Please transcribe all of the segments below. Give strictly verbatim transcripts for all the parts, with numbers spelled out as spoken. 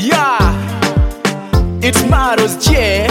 Yeah, it's Maros J.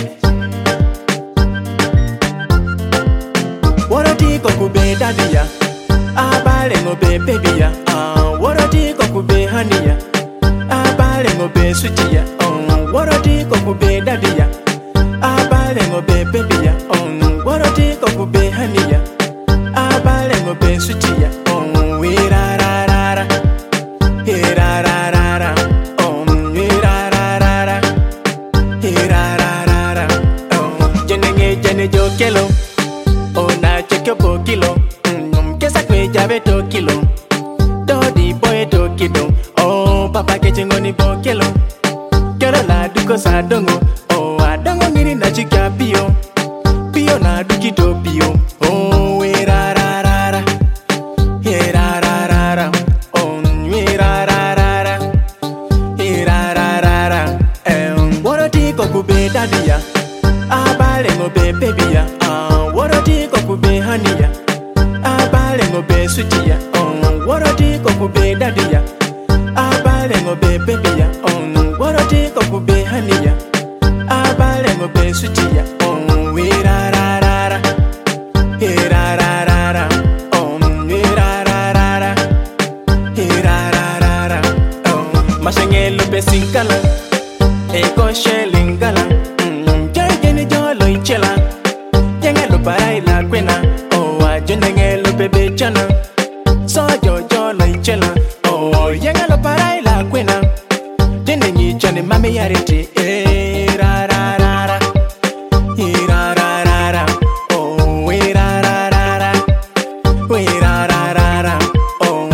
Waroti kokube dadia, abale ngobe baby ya. Waroti kokube honey ya, abale ngobe sweetie ya. Waroti kokube dadia, abale ngobe baby ya. Waroti kokube honey ya, abale ngobe sweetie ya. We ra ra ra ra, he ra ra ra ra. We ra ra ra ra, he ra ra ra ra. Jene jene jo kelo. Ona cheke po kilo, mm, kesa kwe jabe to kilo. Dodi boy to kido, oh papa ke chingoni po kilo. Kero la duko sa dongo, oh adongo ngini na chika pio. Pio na duki to pio, oh we ra ra ra ra, he ra ra ra ra, oh we ra ra ra ra, he ra ra ra ra. Eh, waroti kokube dadia, abale ngobe baby ya. Waroti kokube honey ya, abale ngobe sweetie ya. Waroti kokube daddy ya, abale ngobe baby ya. Waroti kokube honey ya, abale ngobe sweetie ya. We ra ra ra ra, he ra ra ra ra. We ra ra ra ra, he ra ra ra ra. Mashengelo besinkala, eko shelingala. Jeni jolo ichela. Yengelo parai la kwena, oh ajende ngelo bebe chana. So jojo lo ichela, oh yengelo parai la kwena. Jende nyi chane mame yarete, eh ra ra ra ra, eh ra ra ra ra, oh we ra ra ra ra, we ra ra ra ra, oh.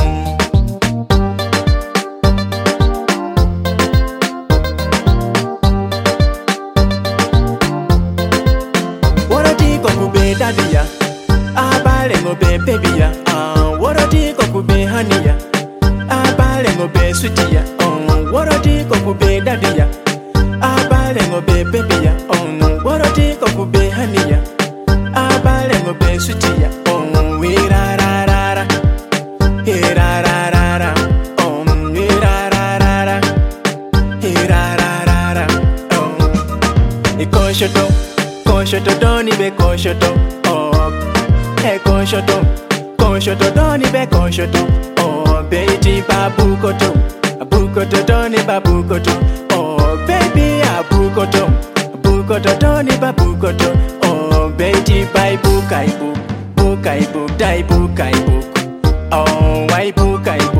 Waroti kokube daddy ya, abale ngobe baby ya. Waroti kokube honey ya, abale ngobe sweetie ya. Waroti kokube daddy ya, abale ngobe baby ya. Waroti kokube honey ya, abale ngobe sweetie ya. We ra ra ra ra, he ra ra ra ra. We ra ra ra ra, he ra ra ra ra. Ikoshoto. Konshoto doni be konshoto, oh. Hey konshoto, konshoto doni be konshoto, oh. Baby babukoto, abukoto doni babukoto, oh. Baby abukoto, abukoto doni babukoto, oh. Baby bai bukai buk, bukai buk, dai bukai buk, oh. Wai bukai